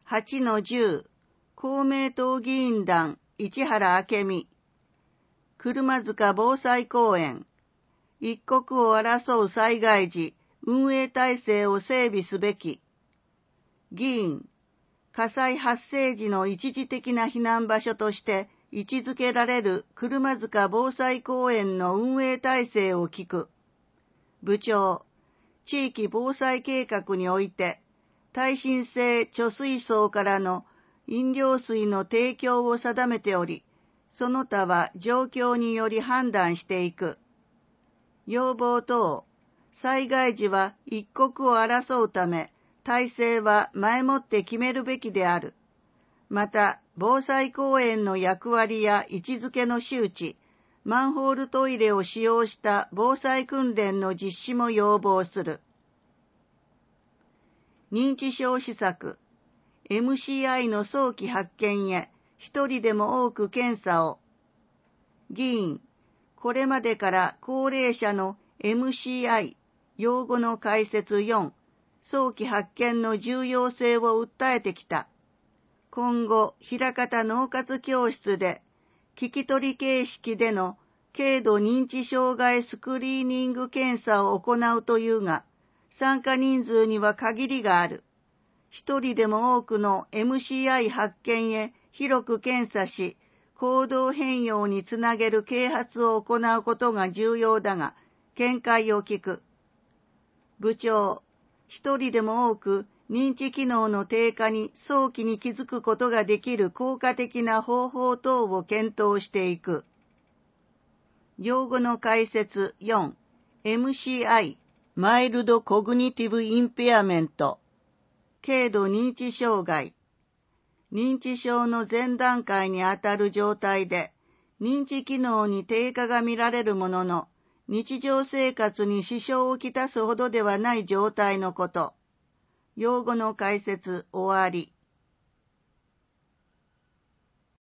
8-10公明党議員団市原明美車塚防災公園一刻を争う災害時運営体制を整備すべき議員火災発生時の一時的な避難場所として位置づけられる車塚防災公園の運営体制を聞く部長地域防災計画において耐震性貯水槽からの飲料水の提供を定めており、その他は状況により判断していく。要望等、災害時は一刻を争うため、体制は前もって決めるべきである。また、防災公園の役割や位置づけの周知、マンホールトイレを使用した防災訓練の実施も要望する。認知症施策、MCI の早期発見へ一人でも多く検査を。議員、これまでから高齢者の MCI、用語の解説4、早期発見の重要性を訴えてきた。今後、枚方脳活教室で、聞き取り形式での軽度認知障害スクリーニング検査を行うというが、参加人数には限りがある。一人でも多くの MCI 発見へ広く検査し、行動変容につなげる啓発を行うことが重要だが、見解を聞く。部長、一人でも多く認知機能の低下に早期に気づくことができる効果的な方法等を検討していく。用語の解説4、MCI、マイルドコグニティブインペアメント、軽度認知障害。認知症の前段階にあたる状態で、認知機能に低下が見られるものの、日常生活に支障をきたすほどではない状態のこと。用語の解説終わり。